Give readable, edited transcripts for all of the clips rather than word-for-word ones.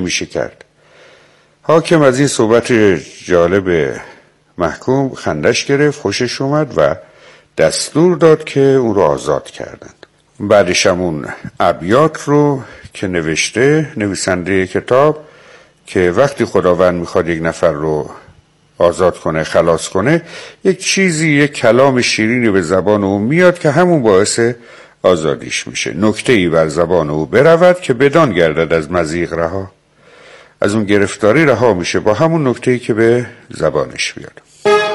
میشه کرد. حاکم از این صحبت جالب محکوم خندش گرفت، خوشش اومد و دستور داد که اون رو آزاد کردند. بعدش هم اون ابیات رو که نویسنده کتاب که وقتی خداوند میخواد یک نفر رو آزاد کنه، خلاص کنه، یک کلام شیرینی به زبان او میاد که همون باعث آزادیش میشه. نکته‌ای بر زبان او برود که بدان گردد از مضیق رها. از اون گرفتاری رها میشه با همون نکته‌ای که به زبانش بیاد.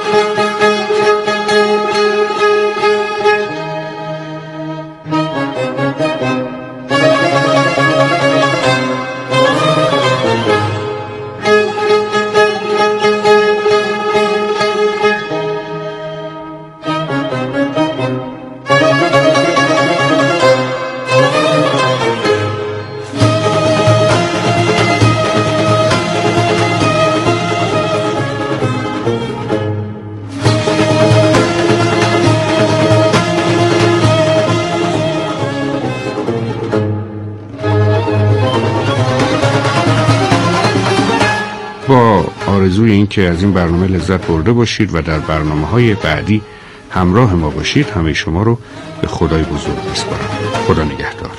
با آرزوی این که از این برنامه لذت برده باشید و در برنامه‌های بعدی همراه ما باشید، همه شما رو به خدای بزرگ میسپارم. خدا نگهدار.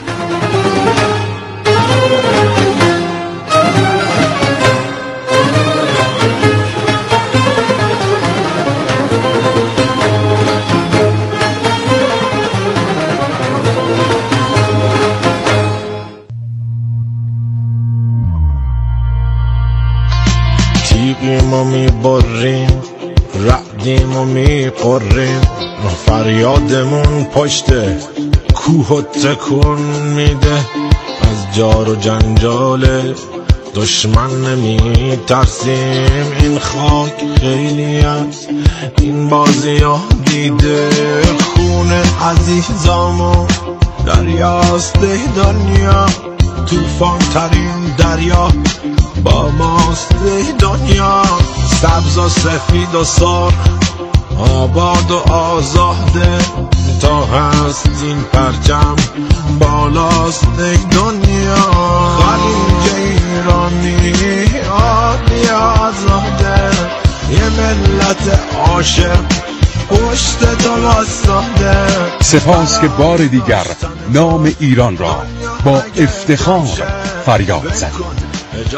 تیغیم و میبریم، رعدیم و میقریم، فریادمون پشت کوه و تکون میده. از جار و جنجال دشمن نمی ترسیم، این خاک خیلی از این بازی ها دیده. خون عزیزامو دریاست دنیا، توفان ترین دریا با ماست دنیا. سبز و سفید و سرخ، آباد و آزاده، تا هست این پرچم بالاست دنیا. خلیج ایرانی عالی آزاده، یه ملت عاشق پشت تو واسطه. سپاس که بار دیگر نام ایران را با افتخار فریاد زدید.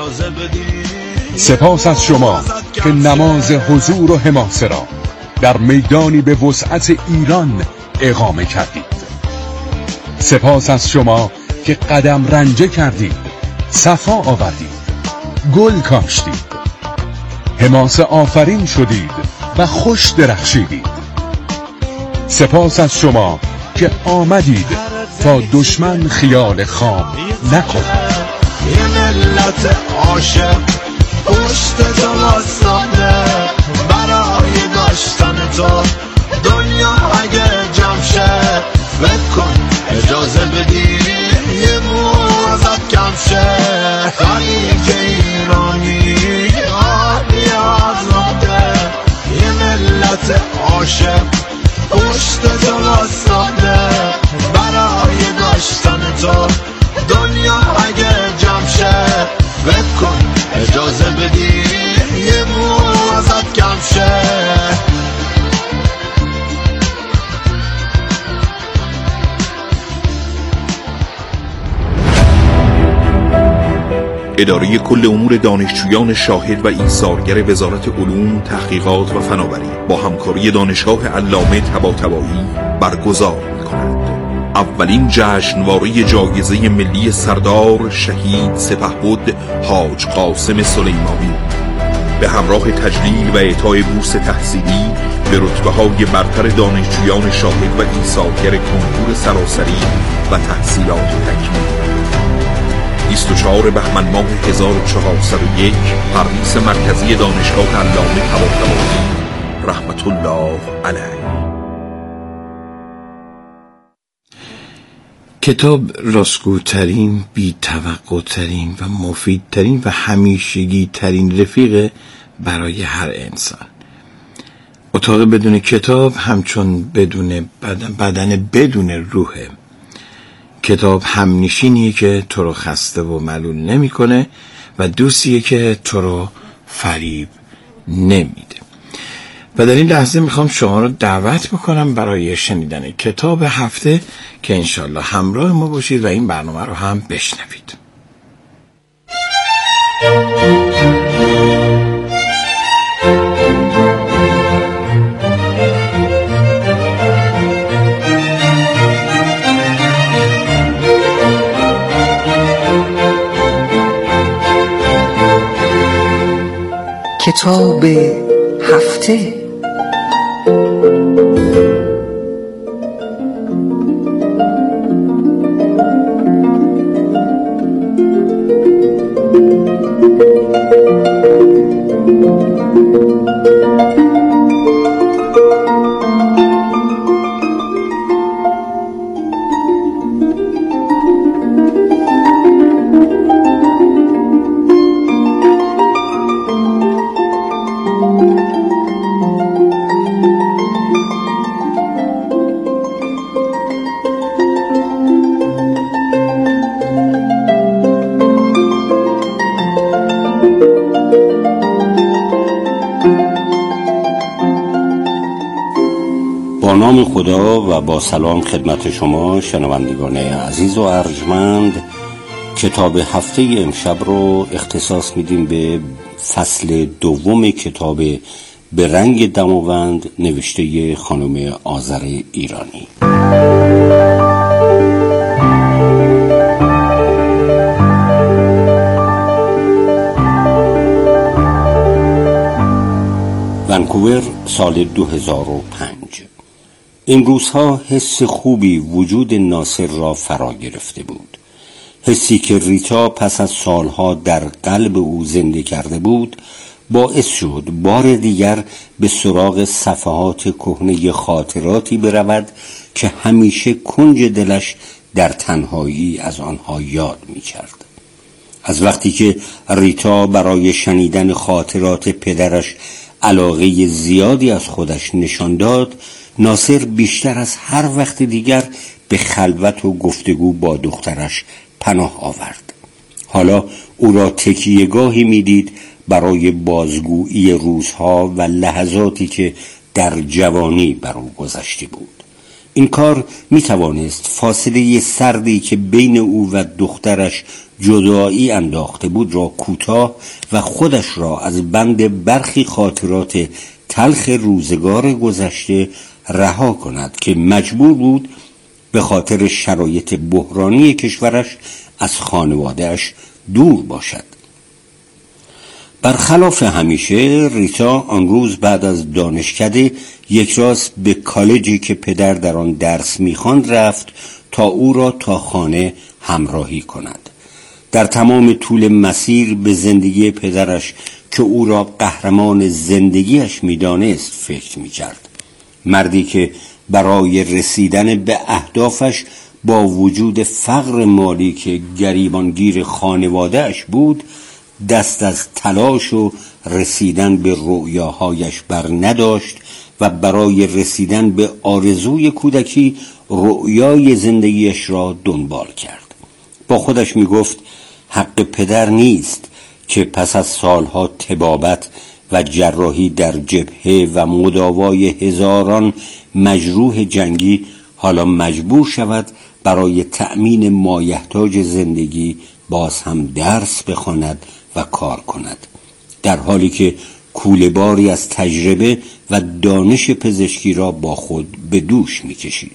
سپاس از شما که نماز حضور و حماسه را در میدانی به وسعت ایران اقامه کردید. سپاس از شما که قدم رنجه کردید، صفا آوردید، گل کاشتید، حماسه آفرین شدید و خوش درخشیدید. سپاس از شما که آمدید تا دشمن خیال خام نکند. یه ملت عاشق پشت تو واسطه، برای داشتن تو دنیا اگه جمع شه. فکر کن اجازه بدی یه مو ازت کم شه. خلیج ایرانی عالی آزاده، یه ملت عاشق پشت تو واسطه، برای داشتن تو دنیا اگه جمع شه. فکر کن اجازه بدی یه مو ازت کم شه. اداره کل امور دانشجویان شاهد و ایثارگر وزارت علوم، تحقیقات و فناوری با همکاری دانشگاه علامه طباطبایی برگزار می‌کند اولین جشنواره جایزه ملی سردار شهید سپهبد حاج قاسم سلیمانی به همراه تجلیل و اعطای بورس تحصیلی به رتبه‌های برتر دانشجویان شاهد و ایثارگر کنکور سراسری و تحصیلات تکمیلی. 24 بهمن ماه 1401 پردیس مرکزی دانشگاه علامه طباطبایی رحمت الله علیه. کتاب راستگوترین، بی‌توقع‌ترین و مفیدترین و همیشگی ترین رفیق برای هر انسان. اتاق بدون کتاب همچون بدن بدون روحه. کتاب همنشینیه که تو رو خسته و ملول نمی‌کنه و دوستیه که تو رو فریب نمیده. و در این لحظه میخوام شما رو دعوت بکنم برای شنیدن کتاب هفته که انشالله همراه ما باشید و این برنامه رو هم بشنوید. کتاب هفته. با نام خدا و با سلام خدمت شما شنوندگان عزیز و ارجمند، کتاب هفته امشب رو اختصاص میدیم به فصل دوم کتاب به رنگ دماوند نوشته خانم آذر ایرانی. ونکوور سال 2005. این روزها حس خوبی وجود ناصر را فرا گرفته بود. حسی که ریتا پس از سالها در قلب او زنده کرده بود باعث شد بار دیگر به سراغ صفحات کهنه خاطراتی برود که همیشه کنج دلش در تنهایی از آنها یاد می کرد. از وقتی که ریتا برای شنیدن خاطرات پدرش علاقه زیادی از خودش نشان داد، ناصر بیشتر از هر وقت دیگر به خلوت و گفتگو با دخترش پناه آورد. حالا او را تکیه‌گاهی می‌دید برای بازگویی روزها و لحظاتی که در جوانی بر او گذشته بود. این کار می‌توانست فاصله سردی که بین او و دخترش جدایی انداخته بود را کوتاه و خودش را از بند برخی خاطرات تلخ روزگار گذشته رها کند که مجبور بود به خاطر شرایط بحرانی کشورش از خانواده‌اش دور باشد. برخلاف همیشه ریتا آن روز بعد از دانشکده یک راست به کالجی که پدر در آن درس می‌خواند رفت تا او را تا خانه همراهی کند. در تمام طول مسیر به زندگی پدرش که او را قهرمان زندگیش می‌دانست فکر می‌کرد. مردی که برای رسیدن به اهدافش با وجود فقر مالی که گریبانگیر خانواده‌اش بود دست از تلاش و رسیدن به رؤیاهایش بر نداشت و برای رسیدن به آرزوی کودکی رؤیای زندگیش را دنبال کرد. با خودش میگفت حق پدر نیست که پس از سالها طبابت و جراحی در جبهه و مداوای هزاران مجروح جنگی حالا مجبور شود برای تأمین مایحتاج زندگی باز هم درس بخواند و کار کند، در حالی که کوله‌باری از تجربه و دانش پزشکی را با خود به دوش می‌کشید.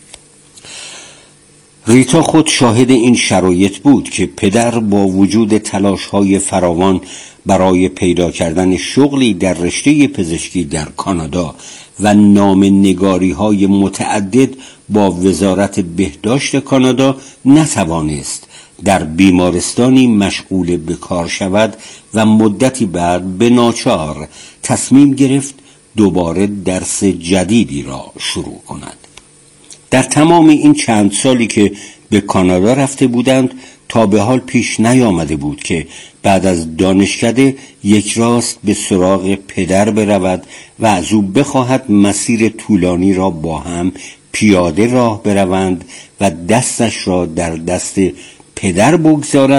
ریتا خود شاهد این شرایط بود که پدر با وجود تلاش‌های فراوان برای پیدا کردن شغلی در رشته پزشکی در کانادا و نامه‌نگاری‌های متعدد با وزارت بهداشت کانادا نتوانست در بیمارستانی مشغول به کار شود و مدتی بعد به ناچار تصمیم گرفت دوباره درس جدیدی را شروع کند. در تمام این چند سالی که به کانادا رفته بودند تا به حال پیش نیامده بود که بعد از دانشکده یک راست به سراغ پدر برود و از او بخواهد مسیر طولانی را با هم پیاده راه بروند و دستش را در دست پدر بگذارد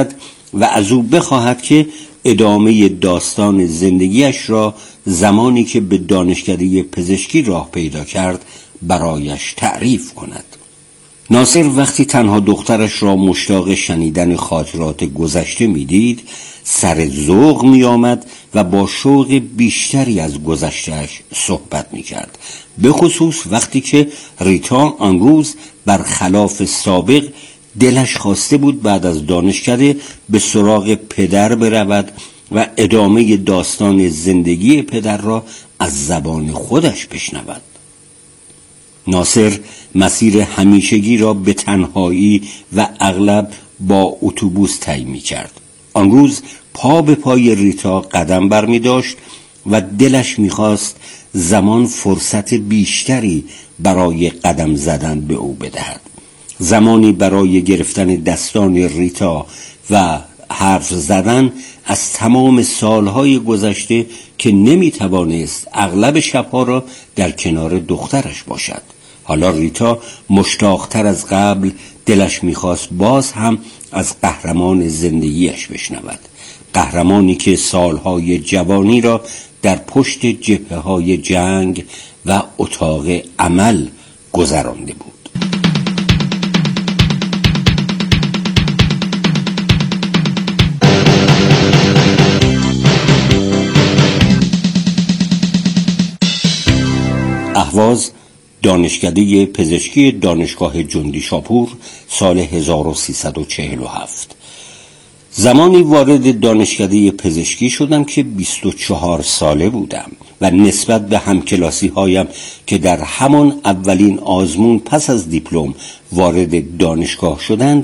و از او بخواهد که ادامه داستان زندگیش را زمانی که به دانشکده پزشکی راه پیدا کرد برایش تعریف کند. ناصر وقتی تنها دخترش را مشتاق شنیدن خاطرات گذشته میدید سر ذوق می آمد و با شوق بیشتری از گذشتهش صحبت می کرد، به خصوص وقتی که ریتا آن روز برخلاف سابق دلش خواسته بود بعد از دانشکده به سراغ پدر برود و ادامه داستان زندگی پدر را از زبان خودش بشنود. ناصر مسیر همیشگی را به تنهایی و اغلب با اتوبوس طی می‌کرد. آن روز پا به پای ریتا قدم برمی داشت و دلش می‌خواست زمان فرصت بیشتری برای قدم زدن به او بدهد، زمانی برای گرفتن دستان ریتا و حرف زدن از تمام سالهای گذشته که نمی‌توانست اغلب شب‌ها را در کنار دخترش باشد. حالا ریتا مشتاقتر از قبل دلش می‌خواست باز هم از قهرمان زندگیش بشنود، قهرمانی که سالهای جوانی را در پشت جبهه‌های جنگ و اتاق عمل گذرانده بود. اهواز، دانشکده پزشکی دانشگاه جندی شاپور، سال 1347. زمانی وارد دانشکده پزشکی شدم که 24 ساله بودم و نسبت به همکلاسی هایم که در همان اولین آزمون پس از دیپلم وارد دانشگاه شدند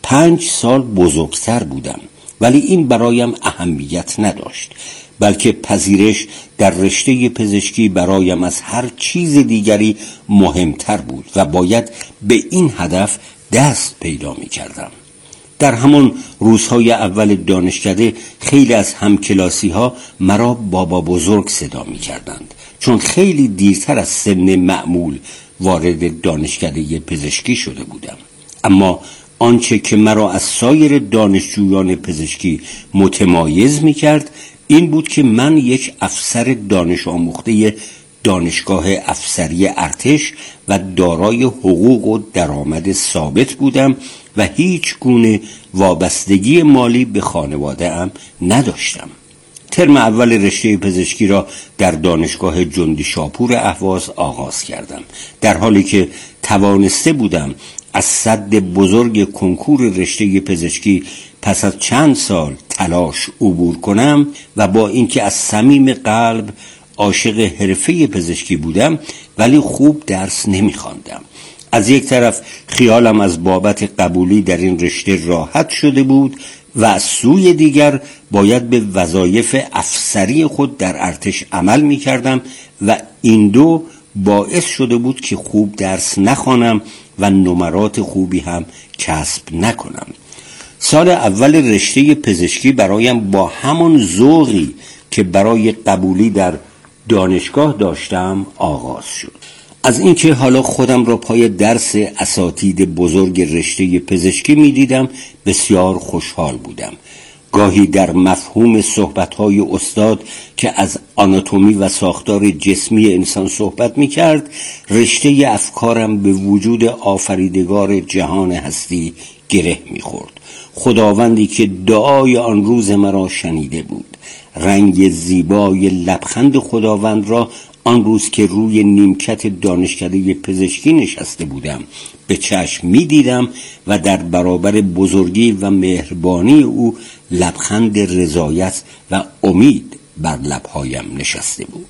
5 سال بزرگتر بودم، ولی این برایم اهمیت نداشت، بلکه پذیرش در رشته پزشکی برایم از هر چیز دیگری مهمتر بود و باید به این هدف دست پیدا می کردم. در همون روزهای اول دانشکده خیلی از همکلاسی ها مرا بابا بزرگ صدا می کردند، چون خیلی دیرتر از سن معمول وارد دانشکده پزشکی شده بودم. اما آنچه که مرا از سایر دانشجویان پزشکی متمایز می کرد این بود که من یک افسر دانش آموخته دانشگاه افسری ارتش و دارای حقوق و درآمد ثابت بودم و هیچ گونه وابستگی مالی به خانواده‌ام نداشتم. ترم اول رشته پزشکی را در دانشگاه جندی شاپور اهواز آغاز کردم، در حالی که توانسته بودم از سد بزرگ کنکور رشته پزشکی پس از چند سال تلاش عبور کنم و با اینکه از صمیم قلب عاشق حرفه پزشکی بودم ولی خوب درس نمی‌خواندم. از یک طرف خیالم از بابت قبولی در این رشته راحت شده بود و از سوی دیگر باید به وظایف افسری خود در ارتش عمل می‌کردم و این دو باعث شده بود که خوب درس نخوانم و نمرات خوبی هم کسب نکنم. سال اول رشته پزشکی برایم با همان ذوقی که برای قبولی در دانشگاه داشتم آغاز شد. از اینکه حالا خودم را پای درس اساتید بزرگ رشته پزشکی می دیدم بسیار خوشحال بودم. گاهی در مفهوم صحبت‌های استاد که از آناتومی و ساختار جسمی انسان صحبت می‌کرد، رشته افکارم به وجود آفریدگار جهان هستی گره می‌خورد. خداوندی که دعای آن روز مرا شنیده بود، رنگ زیبای لبخند خداوند را آن روز که روی نیمکت دانشکده پزشکی نشسته بودم به چشم می دیدم و در برابر بزرگی و مهربانی او لبخند رضایت و امید بر لبهایم نشسته بود.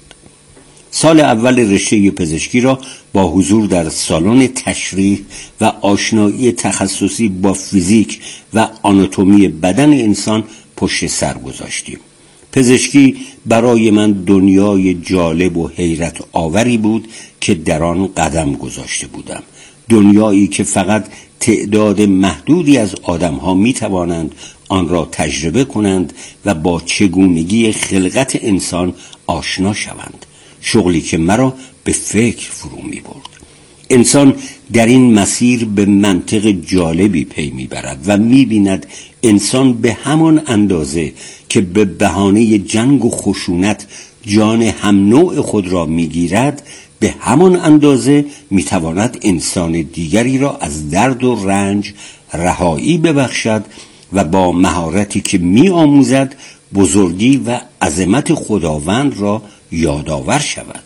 سال اول رشته پزشکی را با حضور در سالن تشریح و آشنایی تخصصی با فیزیک و آناتومی بدن انسان پشت سر گذاشتیم. پزشکی برای من دنیای جالب و حیرت آوری بود که در آن قدم گذاشته بودم. دنیایی که فقط تعداد محدودی از آدم‌ها می‌توانند آن را تجربه کنند و با چگونگی خلقت انسان آشنا شوند. شغلی که مرا به فکر فرو می‌برد. انسان در این مسیر به منطق جالبی پی میبرد و میبیند انسان به همان اندازه که به بهانه جنگ و خشونت جان هم نوع خود را میگیرد، به همان اندازه میتواند انسان دیگری را از درد و رنج رهایی ببخشد و با مهارتی که میآموزد بزرگی و عظمت خداوند را یادآور شود.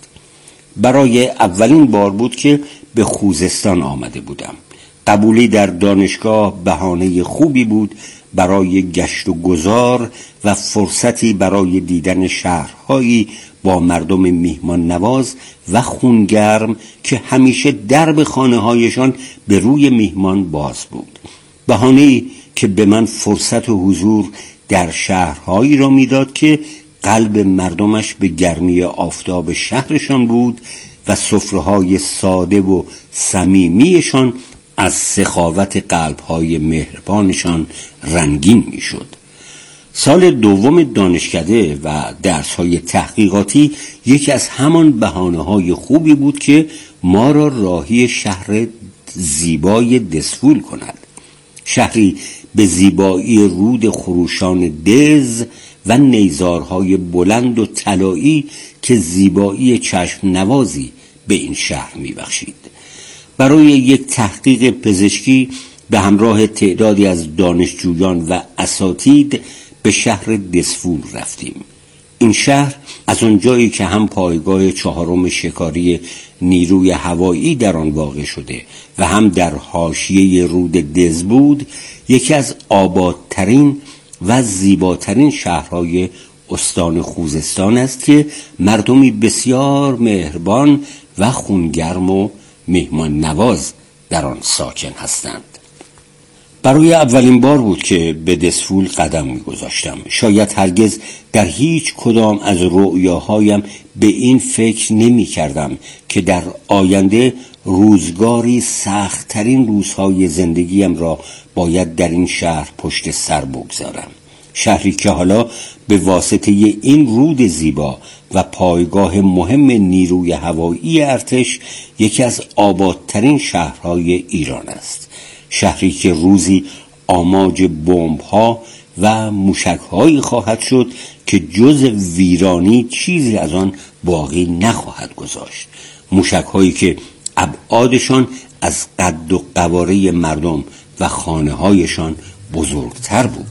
برای اولین بار بود که به خوزستان آمده بودم. قبولی در دانشگاه بهانه خوبی بود برای گشت و گذار و فرصتی برای دیدن شهرهایی با مردم میهمان نواز و خونگرم که همیشه درب خانه‌هایشان به روی میهمان باز بود. بهانه‌ای که به من فرصت حضور در شهرهایی را میداد که قلب مردمش به گرمی آفتاب شهرشان بود و سفره‌های ساده و صمیمیشان از سخاوت قلب‌های مهربانشان رنگین میشد. سال دوم دانشکده و درس‌های تحقیقاتی یکی از همان بهانه‌های خوبی بود که ما را راهی شهر زیبای دسفول کند. شهری به زیبایی رود خروشان دز و نیزارهای بلند و طلایی که زیبایی چشم نوازی به این شهر میبخشید. برای یک تحقیق پزشکی به همراه تعدادی از دانشجویان و اساتید به شهر دسفول رفتیم. این شهر از آنجایی که هم پایگاه 4 شکاری نیروی هوایی در آن واقع شده و هم در حاشیه رود دز بود، یکی از آبادترین و زیباترین شهرهای استان خوزستان است که مردمی بسیار مهربان و خونگرم و مهمان نواز در آن ساکن هستند. برای اولین بار بود که به دسفول قدم می‌گذاشتم. شاید هرگز در هیچ کدام از رؤیاهایم به این فکر نمی‌کردم که در آینده روزگاری سخت‌ترین روزهای زندگیم را باید در این شهر پشت سر بگذارم. شهری که حالا به واسطه این رود زیبا و پایگاه مهم نیروی هوایی ارتش یکی از آبادترین شهرهای ایران است. شهری که روزی آماج بمب‌ها و موشک‌هایی خواهد شد که جز ویرانی چیزی از آن باقی نخواهد گذاشت. موشک‌هایی که ابعادشان از قد و قواره مردم و خانه‌هایشان بزرگتر بود.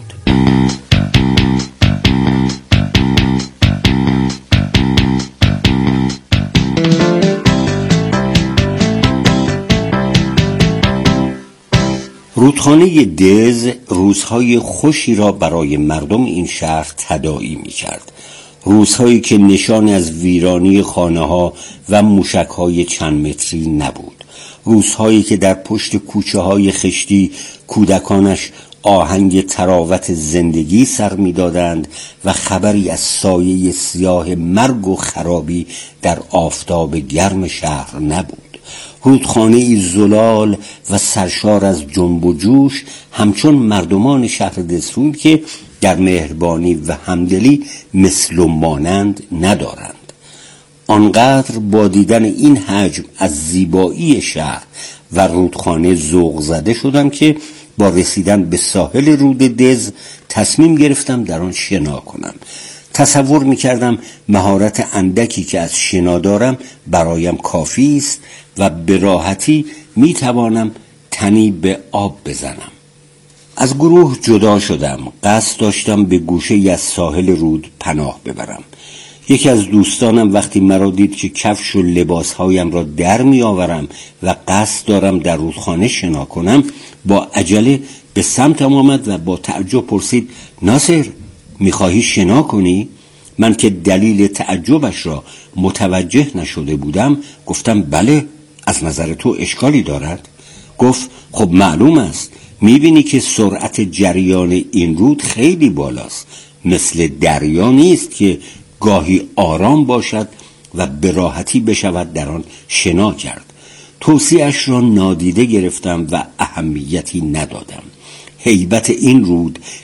رودخانه دز روزهای خوشی را برای مردم این شهر تداعی می کرد. روزهایی که نشان از ویرانی خانه‌ها و موشک‌های چند متری نبود. روزهایی که در پشت کوچه‌های خشتی کودکانش آهنگ تراوت زندگی سر می‌دادند و خبری از سایه سیاه مرگ و خرابی در آفتاب گرم شهر نبود. رودخانه‌ای زلال و سرشار از جنب و جوش همچون مردمان شهر دسفول که در مهربانی و همدلی مثل و مانند ندارند. آنقدر با دیدن این حجم از زیبایی شهر و رودخانه ذوق زده شدم که با رسیدن به ساحل رود دز تصمیم گرفتم در آن شنا کنم. تصور می‌کردم مهارت اندکی که از شنا دارم برایم کافی است و به راحتی می‌توانم تنی به آب بزنم. از گروه جدا شدم. قصد داشتم به گوشه‌ای از ساحل رود پناه ببرم. یکی از دوستانم وقتی مرا دید که کفش و لباسهایم را در می‌آورم و قصد دارم در رودخانه شنا کنم، با عجله به سمتم آمد و با تعجب پرسید: ناصر، می‌خواهی شنا کنی؟ من که دلیل تعجبش را متوجه نشده بودم گفتم: بله، از نظر تو اشکالی دارد؟ گفت: خب معلوم است، می‌بینی که سرعت جریان این رود خیلی بالاست، مثل دریا نیست که گاهی آرام باشد و به راحتی بشود در آن شنا کرد. توصیه‌اش را نادیده گرفتم و اهمیتی ندادم. هیبت این رود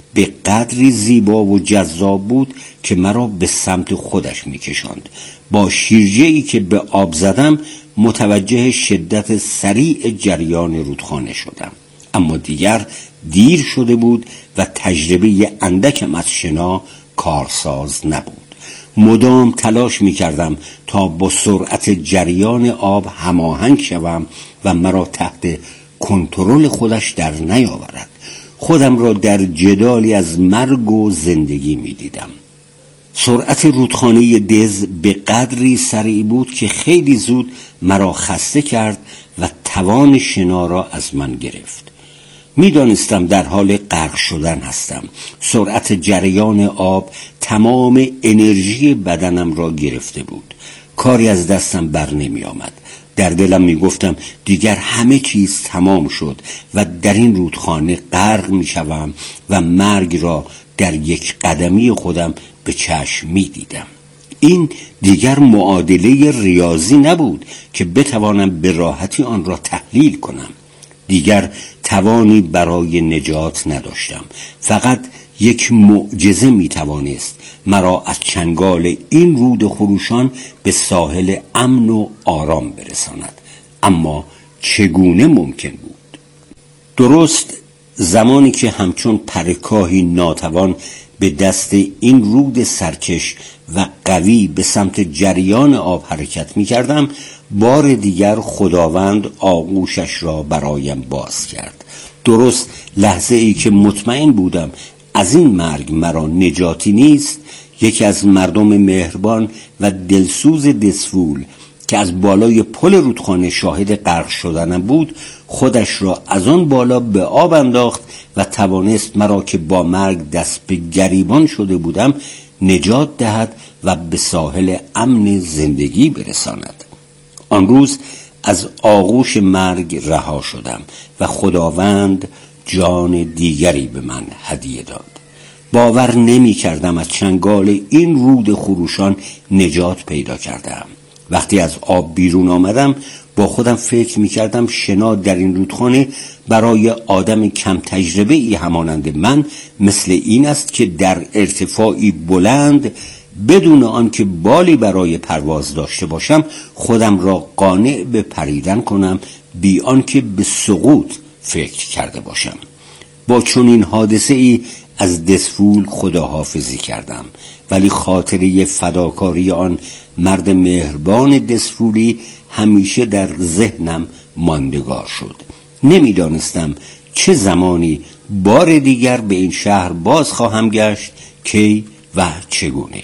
به قدری زیبا و جذاب بود که مرا به سمت خودش می‌کشاند. با شیرجه‌ای که به آب زدم متوجه شدت سریع جریان رودخانه شدم، اما دیگر دیر شده بود و تجربه اندکم از شنا کارساز نبود. مدام تلاش می‌کردم تا با سرعت جریان آب هماهنگ شوم و مرا تحت کنترل خودش در نیاورد. خودم را در جدالی از مرگ و زندگی می‌دیدم. سرعت رودخانه دز به قدری سریع بود که خیلی زود مرا خسته کرد و توان شنا را از من گرفت. میدانستم در حال غرق شدن هستم. سرعت جریان آب تمام انرژی بدنم را گرفته بود. کاری از دستم بر نمی آمد. در دلم می گفتم دیگر همه چیز تمام شد و در این رودخانه غرق می شوم و مرگ را در یک قدمی خودم به چشم می دیدم. این دیگر معادله ریاضی نبود که بتوانم به راحتی آن را تحلیل کنم. دیگر توانی برای نجات نداشتم. فقط یک معجزه می توانست مرا از چنگال این رود خروشان به ساحل امن و آرام برساند. اما چگونه ممکن بود؟ درست زمانی که همچون پرکاهی ناتوان به دست این رود سرکش و قوی به سمت جریان آب حرکت می کردم، بار دیگر خداوند آغوشش را برایم باز کرد. درست لحظه ای که مطمئن بودم از این مرگ مرا نجاتی نیست، یکی از مردم مهربان و دلسوز دسفول که از بالای پل رودخانه شاهد غرق شدنم بود، خودش را از آن بالا به آب انداخت و توانست مرا که با مرگ دست به گریبان شده بودم نجات دهد و به ساحل امن زندگی برساند. آن روز از آغوش مرگ رها شدم و خداوند جان دیگری به من هدیه داد. باور نمی کردم از چنگال این رود خروشان نجات پیدا کردم. وقتی از آب بیرون آمدم با خودم فکر می کردم شنا در این رودخانه برای آدم کم تجربه ای همانند من مثل این است که در ارتفاعی بلند بدون آنکه بالی برای پرواز داشته باشم خودم را قانع به پریدن کنم بی آنکه به سقوط فکر کرده باشم. با چنین حادثه ای از دسفول خداحافظی کردم، ولی خاطره فداکاری آن مرد مهربان دسفولی همیشه در ذهنم ماندگار شد. نمیدانستم چه زمانی بار دیگر به این شهر باز خواهم گشت، کی و چگونه.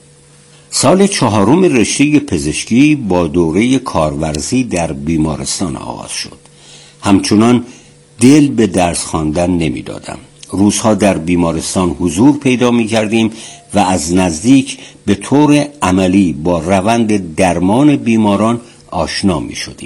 سال 4 رشته پزشکی با دوره کارورزی در بیمارستان آغاز شد. همچنان دل به درس خواندن نمیدادم. روزها در بیمارستان حضور پیدا می کردیم و از نزدیک به طور عملی با روند درمان بیماران آشنا می شدیم.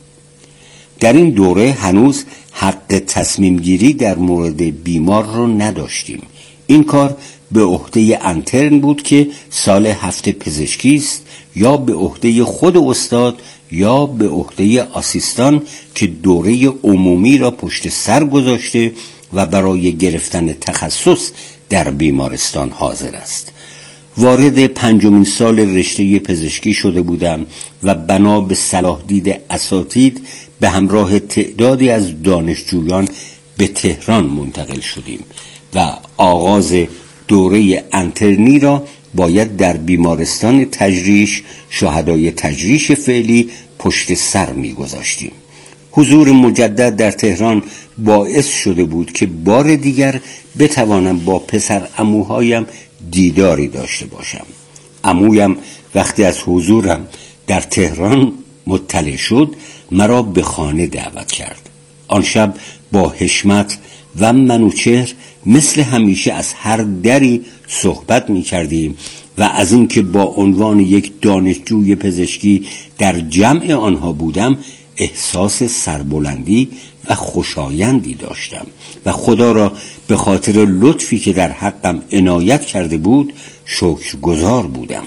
در این دوره هنوز حق تصمیم گیری در مورد بیمار رو نداشتیم. این کار به عهده انترن بود که سال 7 پزشکی است، یا به عهده خود استاد یا به عهده آسیستان که دوره عمومی را پشت سر گذاشته و برای گرفتن تخصص در بیمارستان حاضر است. وارد 5مین سال رشته پزشکی شده بودم و بنا به صلاح دید اساتید به همراه تعدادی از دانشجویان به تهران منتقل شدیم و آغاز دوره انترنی را باید در بیمارستان تجریش شهدای تجریش فعلی پشت سر می گذاشتیم. حضور مجدد در تهران باعث شده بود که بار دیگر بتوانم با پسر عموهایم دیداری داشته باشم. عمویم وقتی از حضورم در تهران مطلع شد مرا به خانه دعوت کرد. آن شب با حشمت و منوچهر مثل همیشه از هر دری صحبت می کردیم و از این که با عنوان یک دانشجوی پزشکی در جمع آنها بودم احساس سربلندی و خوشایندی داشتم و خدا را به خاطر لطفی که در حقم عنایت کرده بود شکرگزار بودم.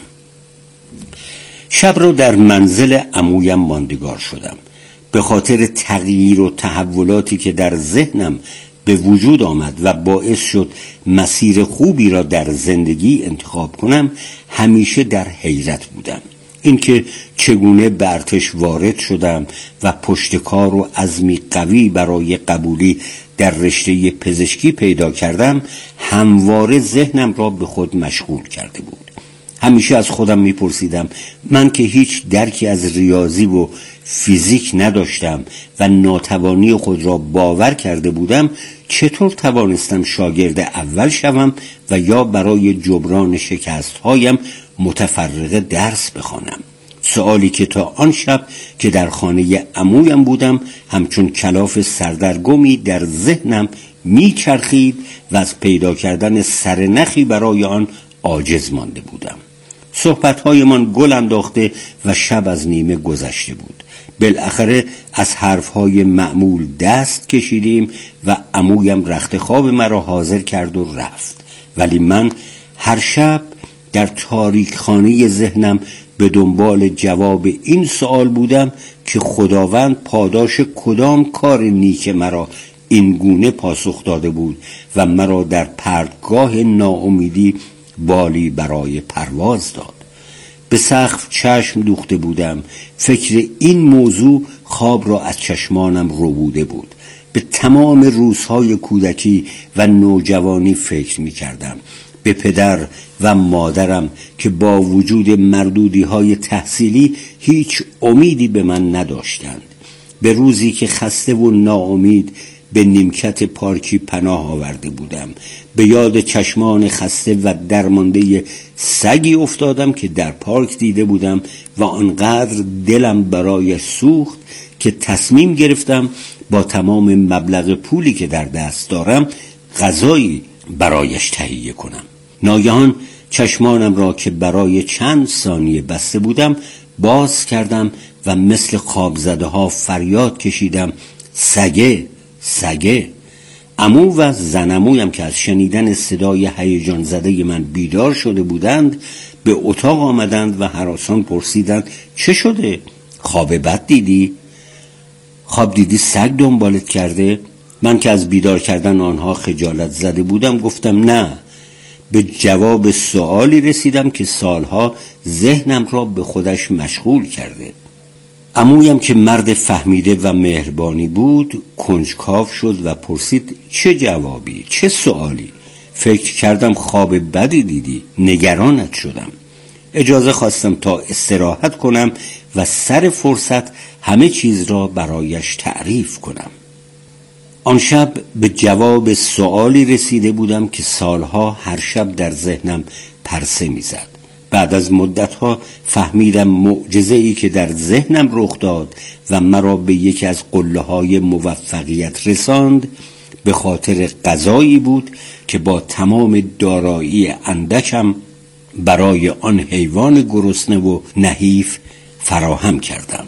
شب را در منزل عمویم ماندگار شدم. به خاطر تغییر و تحولاتی که در ذهنم به وجود آمد و باعث شد مسیر خوبی را در زندگی انتخاب کنم، همیشه در حیرت بودم. اینکه چگونه به ارتش وارد شدم و پشتکار و عزمی قوی برای قبولی در رشته پزشکی پیدا کردم، همواره ذهنم را به خود مشغول کرده بود. همیشه از خودم میپرسیدم من که هیچ درکی از ریاضی و فیزیک نداشتم و ناتوانی خود را باور کرده بودم، چطور توانستم شاگرد اول شوم و یا برای جبران شکست‌هایم متفرغ درس بخوانم؟ سوالی که تا آن شب که در خانه عمویم بودم همچون کلاف سردرگمی در ذهنم میچرخید و از پیدا کردن سرنخی برای آن عاجز مانده بودم. صحبت‌هایمان گل انداخته و شب از نیمه گذشته بود. بالاخره از حرف‌های معمول دست کشیدیم و عمویم رخت خواب مرا حاضر کرد و رفت. ولی من هر شب در تاریک خانه ذهنم به دنبال جواب این سوال بودم که خداوند پاداش کدام کار نیک مرا این گونه پاسخ داده بود و مرا در پرتگاه ناامیدی بالی برای پرواز داد. به سقف چشم دوخته بودم. فکر این موضوع خواب را از چشمانم ربوده بود. به تمام روزهای کودکی و نوجوانی فکر می کردم. به پدر و مادرم که با وجود مردودی‌های تحصیلی هیچ امیدی به من نداشتند. به روزی که خسته و ناامید به نیمکت پارکی پناه آورده بودم. به یاد چشمان خسته و درمانده سگی افتادم که در پارک دیده بودم و آنقدر دلم برایش سوخت که تصمیم گرفتم با تمام مبلغ پولی که در دست دارم غذایی برایش تهیه کنم. ناگهان چشمانم را که برای چند ثانیه بسته بودم باز کردم و مثل خواب زده ها فریاد کشیدم سگه سگه. عمو و زنمویم که از شنیدن صدای هیجان زده من بیدار شده بودند به اتاق آمدند و هراسان پرسیدند چه شده؟ خواب بد دیدی؟ خواب دیدی سگ دنبالت کرده؟ من که از بیدار کردن آنها خجالت زده بودم گفتم نه. به جواب سوالی رسیدم که سالها ذهنم را به خودش مشغول کرده. عمویم که مرد فهمیده و مهربانی بود کنجکاو شد و پرسید چه جوابی؟ چه سوالی؟ فکر کردم خواب بدی دیدی. نگرانت شدم. اجازه خواستم تا استراحت کنم و سر فرصت همه چیز را برایش تعریف کنم. آن شب به جواب سوالی رسیده بودم که سالها هر شب در ذهنم پرسه می‌زد. بعد از مدتها فهمیدم معجزه‌ای که در ذهنم رخ داد و مرا به یکی از قله‌های موفقیت رساند به خاطر غذایی بود که با تمام دارایی اندکم برای آن حیوان گرسنه و نحیف فراهم کردم.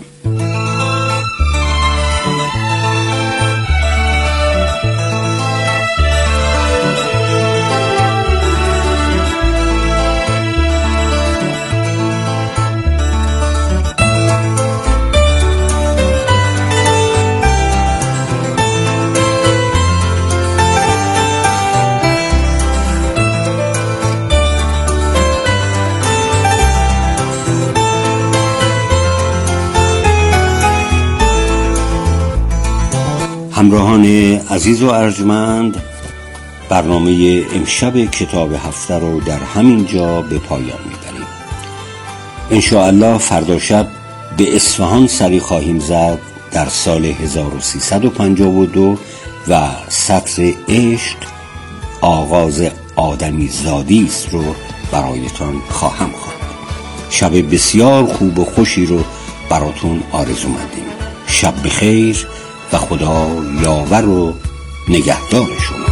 همراهان عزیز و ارجمند، برنامه امشب کتاب هفته رو در همین جا به پایان میبریم. انشاءالله فردا شب به اصفهان سری خواهیم زد در سال 1352 و سطر عشق آغاز آدمی زادی است رو برایتان خواهم خواند. شب بسیار خوب و خوشی رو براتون آرزو مندیم. شب بخیر و خدا یاور و نگهدار شما.